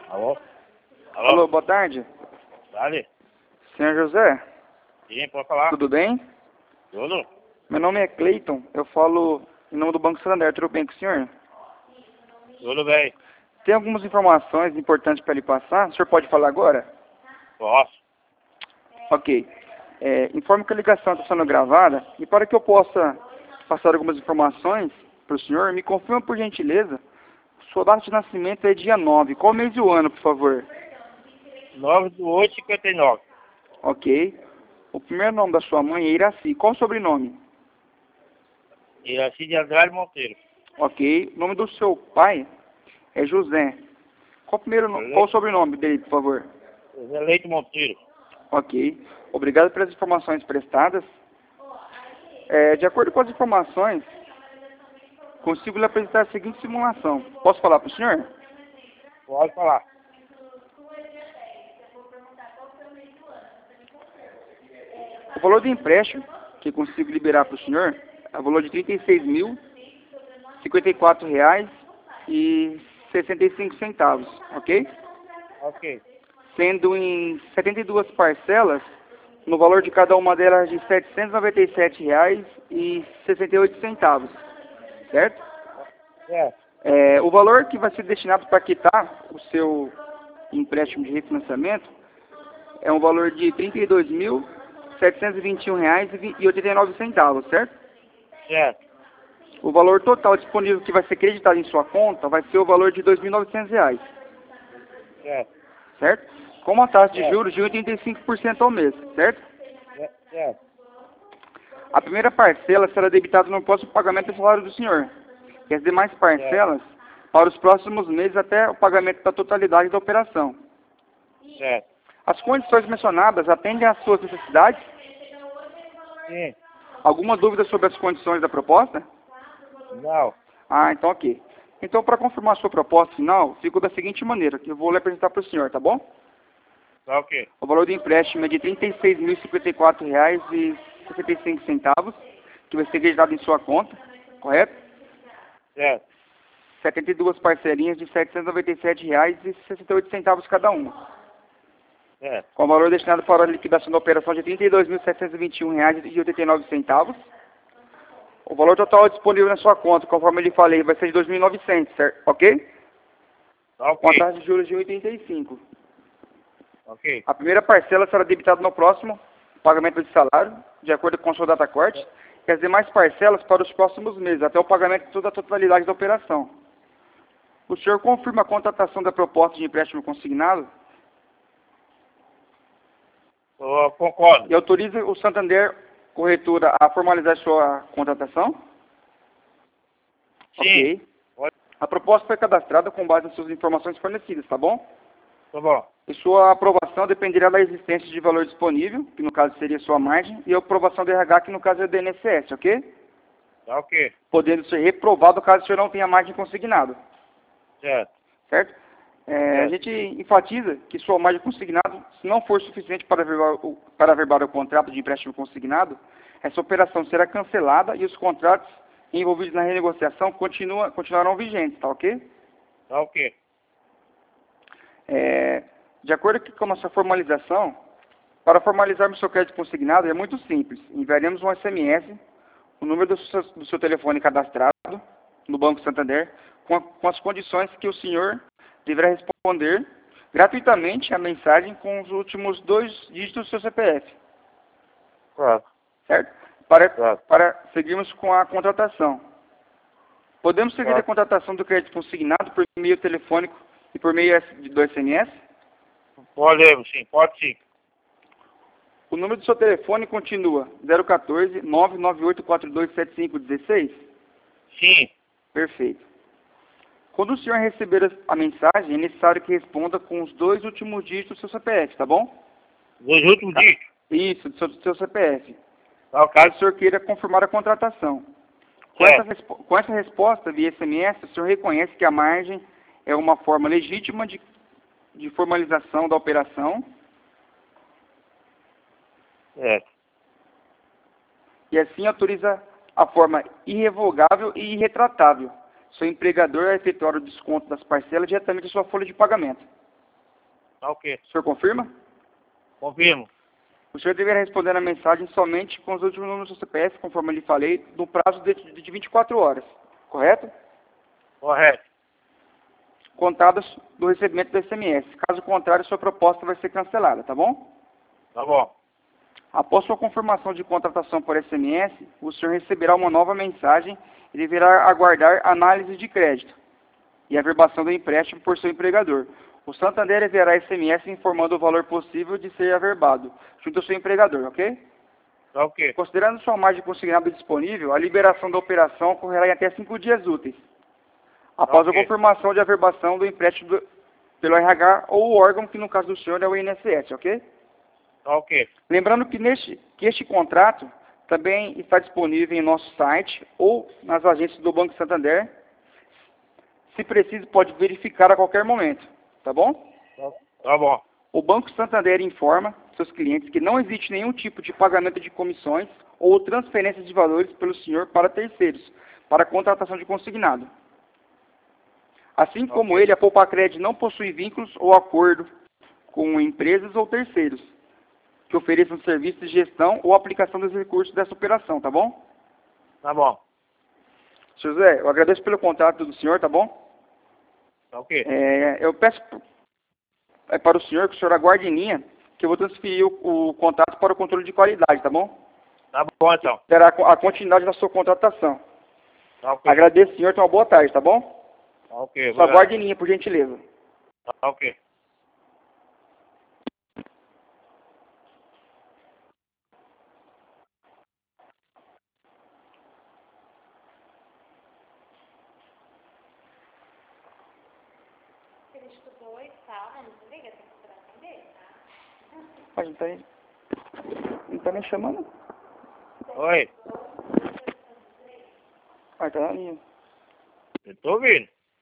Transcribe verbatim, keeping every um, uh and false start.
Alô? Alô? Alô, boa tarde. Dale? Senhor José, Sim, pode falar. tudo bem? Tudo? Meu nome é Cleiton, eu falo em nome do Banco Santander, tudo bem com o senhor? Tudo bem. Tem algumas informações importantes para lhe passar, o senhor pode falar agora? Posso? Ok. É, informe que a ligação está sendo gravada e para que eu possa passar algumas informações para o senhor, me confirma por gentileza, sua data de nascimento é dia nove, qual mês e o ano, por favor? nove do oito, cinquenta e nove. Ok. O primeiro nome da sua mãe é Iraci, qual o sobrenome? Iraci de Andrade Monteiro. Ok. O nome do seu pai é José. Qual o, primeiro, no- qual o sobrenome dele, por favor? José Leite Monteiro. Ok. Obrigado pelas informações prestadas. É, de acordo com as informações, consigo lhe apresentar a seguinte simulação. Posso falar para o senhor? Pode falar. O valor do empréstimo que consigo liberar para o senhor é o valor de trinta e seis mil, cinquenta e quatro reais e sessenta e cinco centavos, ok? Ok. Sendo em setenta e duas parcelas, no valor de cada uma delas de setecentos e noventa e sete reais e sessenta e oito centavos, certo? É. É, o valor que vai ser destinado para quitar o seu empréstimo de refinanciamento é um valor de trinta e dois mil, setecentos e vinte e um reais e oitenta e nove centavos, certo? Certo. O valor total disponível que vai ser creditado em sua conta vai ser o valor de dois mil e novecentos reais, Certo. certo? Com uma taxa de Certo. juros de oitenta e cinco por cento ao mês, certo? Certo. Certo. A primeira parcela será debitada no próximo pagamento do salário do senhor, e as demais parcelas para os próximos meses até o pagamento da totalidade da operação. Certo. As condições mencionadas atendem às suas necessidades? Sim. Alguma dúvida sobre as condições da proposta? Não. Ah, então ok. Então, para confirmar a sua proposta final, fico da seguinte maneira, que eu vou lhe apresentar para o senhor, tá bom? Tá ok. O valor do empréstimo é de trinta e seis mil e cinquenta e quatro reais e sessenta e cinco centavos, que vai ser creditado em sua conta, correto? Certo. setenta e duas parcelinhas de setecentos e noventa e sete reais e sessenta e oito centavos cada uma, Certo. com o valor destinado para a liquidação da operação de trinta e dois mil setecentos e vinte e um reais e oitenta e nove centavos. O valor total disponível na sua conta, conforme eu lhe falei, vai ser de dois mil e novecentos, certo? Ok? Tá Com a ok. taxa de juros de oitenta e cinco. Ok. A primeira parcela será debitada no próximo pagamento de salário, de acordo com a sua data corte, e as demais parcelas para os próximos meses, até o pagamento de toda a totalidade da operação. O senhor confirma a contratação da proposta de empréstimo consignado Eu concordo. e autoriza o Santander Corretora a formalizar sua contratação? Sim. Ok. Pode. A proposta foi cadastrada com base nas suas informações fornecidas, tá bom? Tá bom. E sua aprovação dependerá da existência de valor disponível, que no caso seria sua margem, e a aprovação do R H, que no caso é do I N S S, ok? Tá ok. Podendo ser reprovado caso o senhor não tenha margem consignado, Certo. certo? É, a Certo. gente enfatiza que sua margem consignado, se não for suficiente para averbar, o, para averbar o contrato de empréstimo consignado, essa operação será cancelada e os contratos envolvidos na renegociação continua, continuarão vigentes, tá ok? Tá ok. É, de acordo com a nossa formalização, para formalizarmos seu crédito consignado é muito simples. Enviaremos um S M S, o número do seu, do seu telefone cadastrado no Banco Santander, com, a, com as condições que o senhor deverá responder gratuitamente a mensagem com os últimos dois dígitos do seu C P F, Claro. certo? Para, Claro. para seguirmos com a contratação. Podemos seguir Claro. a contratação do crédito consignado por meio telefônico e por meio do S M S? Podemos, sim. Pode sim. O número do seu telefone continua zero um quatro, nove nove oito quatro dois sete cinco um seis? Sim. Perfeito. Quando o senhor receber a- a mensagem, é necessário que responda com os dois últimos dígitos do seu C P F, tá bom? Dos últimos Tá. dígitos. Isso, do seu, do seu C P F. Tá ok. Caso o senhor queira confirmar a contratação. Com essa, Certo. respo- com essa resposta via S M S, o senhor reconhece que a margem é uma forma legítima de, de formalização da operação Certo. e assim autoriza a forma irrevogável e irretratável seu empregador a efetuar o desconto das parcelas diretamente da sua folha de pagamento. Tá ok. O senhor confirma? Confirmo. O senhor deverá responder a mensagem somente com os últimos números do C P F, conforme eu lhe falei, no prazo de, de vinte e quatro horas. Correto? Correto. Contadas do recebimento do S M S. Caso contrário, sua proposta vai ser cancelada, tá bom? Tá bom. Após sua confirmação de contratação por S M S, o senhor receberá uma nova mensagem e deverá aguardar análise de crédito e averbação do empréstimo por seu empregador. O Santander enviará S M S informando o valor possível de ser averbado, junto ao seu empregador, ok? Tá ok. Considerando sua margem consignada disponível, a liberação da operação ocorrerá em até cinco dias úteis, após Ok. a confirmação de averbação do empréstimo do, pelo R H ou o órgão, que no caso do senhor é o I N S S, ok? Tá ok. Lembrando que, neste, que este contrato também está disponível em nosso site ou nas agências do Banco Santander. Se preciso, pode verificar a qualquer momento, tá bom? Tá, tá bom. O Banco Santander informa seus clientes que não existe nenhum tipo de pagamento de comissões ou transferência de valores pelo senhor para terceiros, para contratação de consignado. Assim como Ok. ele, a Poupacred não possui vínculos ou acordo com empresas ou terceiros que ofereçam serviços de gestão ou aplicação dos recursos dessa operação, tá bom? Tá bom. Senhor José, eu agradeço pelo contato do senhor, tá bom? Tá ok. É, eu peço é, para o senhor que o senhor aguarde em linha, que eu vou transferir o, o contato para o controle de qualidade, tá bom? Tá bom então. Terá a continuidade da sua contratação. Tá ok. Agradeço, senhor, tenha uma boa tarde, tá bom? Tá ok. Só Obrigado. aguarde em linha, por gentileza. Tá ok. Ele estudou e tal, mas não desliga, tem que esperar atender, tá? A gente tá aí. Não tá nem chamando? Oi. Ah, tá na linha. Eu tô ouvindo.